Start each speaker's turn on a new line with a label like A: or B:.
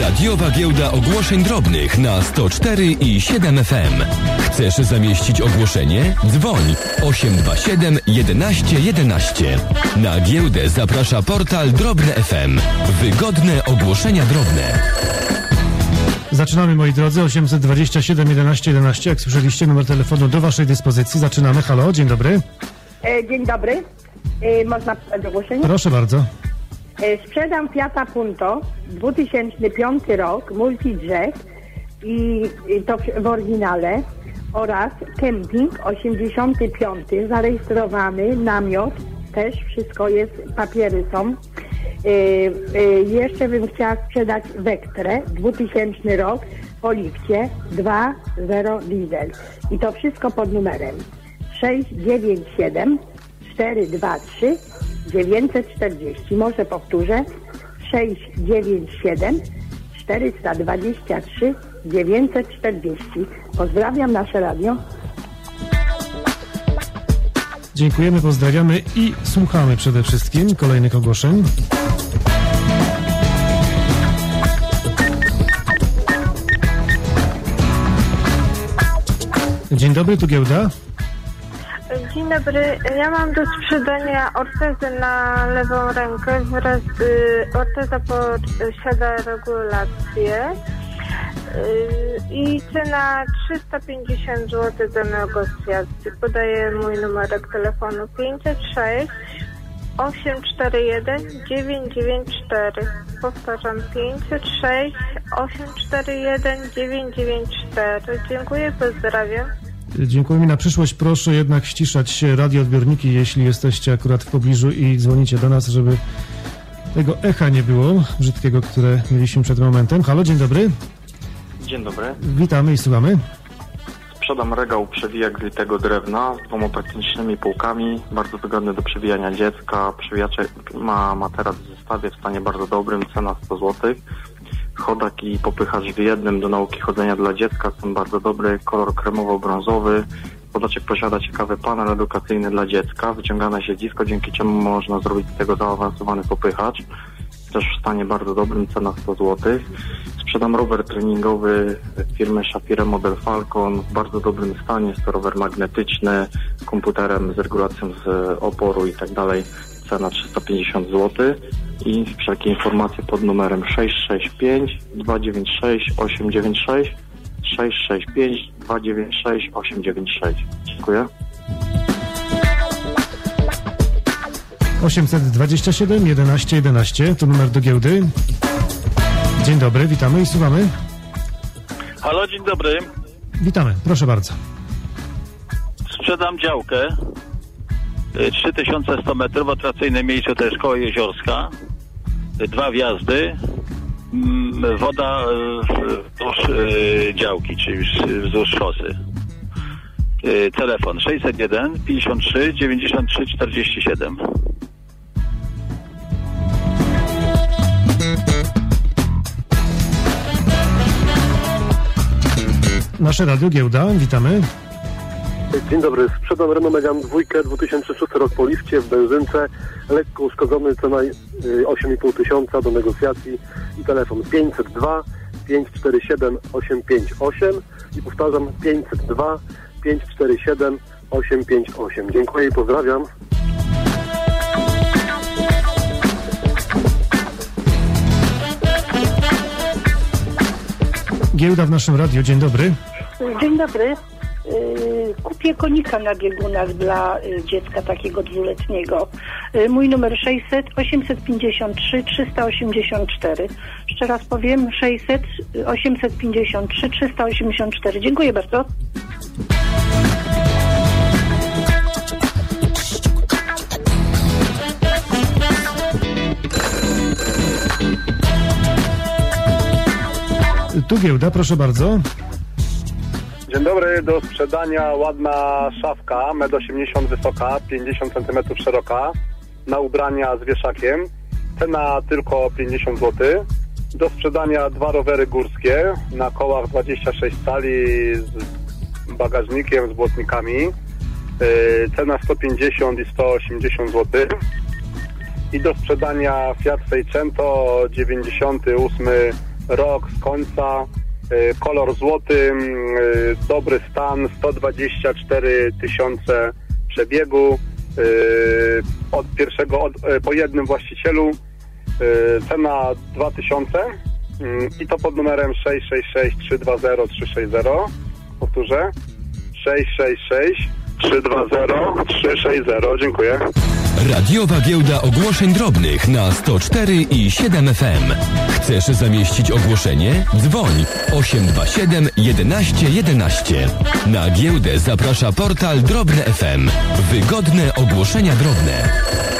A: Radiowa Giełda Ogłoszeń Drobnych na 104 i 7 FM. Chcesz zamieścić ogłoszenie? Dzwoń 827 11 11. Na giełdę zaprasza portal Drobne FM. Wygodne ogłoszenia drobne.
B: Zaczynamy, moi drodzy, 827 11 11. Jak słyszeliście, numer telefonu do waszej dyspozycji. Zaczynamy. Halo, dzień dobry.
C: Dzień dobry. Można pisać ogłoszenie?
B: Proszę bardzo.
C: Sprzedam Fiata Punto, 2005 rok, multi-jack i to w oryginale oraz kemping 85, zarejestrowany, namiot, też wszystko jest, papiery są. Jeszcze bym chciała sprzedać Vectrę, 2000 rok, po lifcie, 2.0 diesel i to wszystko pod numerem 697 423 940. Może powtórzę. 697 423 940. Pozdrawiam nasze radio.
B: Dziękujemy, pozdrawiamy i słuchamy przede wszystkim kolejnych ogłoszeń. Dzień dobry, tu giełda.
D: Dzień dobry, ja mam do sprzedania ortezę na lewą rękę. Orteza posiada regulację i cena 350 zł do negocjacji. Podaję mój numerek telefonu 506 841 994. Powtarzam 506 841 994. Dziękuję, pozdrawiam.
B: Dziękujemy. Na przyszłość proszę jednak ściszać radioodbiorniki, jeśli jesteście akurat w pobliżu i dzwonicie do nas, żeby tego echa nie było brzydkiego, które mieliśmy przed momentem. Halo, dzień dobry.
E: Dzień dobry.
B: Witamy i słuchamy.
E: Sprzedam regał przewijak z litego drewna z 2 technicznymi półkami, bardzo wygodny do przewijania dziecka. Przewijacze ma materac w zestawie w stanie bardzo dobrym, cena 100 zł. Chodak i popychacz w jednym do nauki chodzenia dla dziecka, są bardzo dobry, kolor kremowo-brązowy. Podaczek posiada ciekawy panel edukacyjny dla dziecka, wyciągane siedzisko, dzięki czemu można zrobić z tego zaawansowany popychacz. Też w stanie bardzo dobrym, cena 100 zł. Sprzedam rower treningowy firmy Shafira Model Falcon w bardzo dobrym stanie. Jest to rower magnetyczny z komputerem, z regulacją z oporu i tak dalej. Cena 350 zł. I wszelkie informacje pod numerem 665 296 896 665 296 896. Dziękuję.
B: 827 11 11 to numer do giełdy. Dzień dobry, witamy i słuchamy.
F: Halo, dzień dobry.
B: Witamy, proszę bardzo.
F: Sprzedam działkę 3100 metrów, atrakcyjne miejsce to jest koło Jeziorska, 2 wjazdy, woda wzdłuż działki, czyli wzdłuż szosy. Telefon 601 53 93 47.
B: Nasze radio Giełda, witamy.
G: Dzień dobry, sprzedam Renault Megane 2, 2006 rok po lifcie w benzynce, lekko uszkodzony, cena 8,5 tysiąca do negocjacji i telefon 502 547 858 i powtarzam 502 547 858. Dziękuję i pozdrawiam.
B: Giełda w naszym radiu, dzień dobry.
C: Dzień dobry. Kupię konika na biegunach dla dziecka takiego 2-letniego. Mój numer 600 853 384. Jeszcze raz powiem 600 853 384. Dziękuję bardzo.
B: Tu Giełda, proszę bardzo.
G: Dzień dobry, do sprzedania ładna szafka, 1,80 m wysoka, 50 cm szeroka, na ubrania z wieszakiem, cena tylko 50 zł. Do sprzedania 2 rowery górskie na kołach 26 cali z bagażnikiem, z błotnikami, cena 150 i 180 zł. I do sprzedania Fiat Seicento 98 rok z końca, kolor złoty, dobry stan, 124 000 przebiegu, po jednym właścicielu, cena 2000 i to pod numerem 666 320 360. Powtórzę, 666 320 360. Dziękuję.
A: Radiowa giełda ogłoszeń drobnych na 104 i 7 FM. Chcesz zamieścić ogłoszenie? Dzwoń 827 11 11. Na giełdę zaprasza portal Drobne FM. Wygodne ogłoszenia drobne.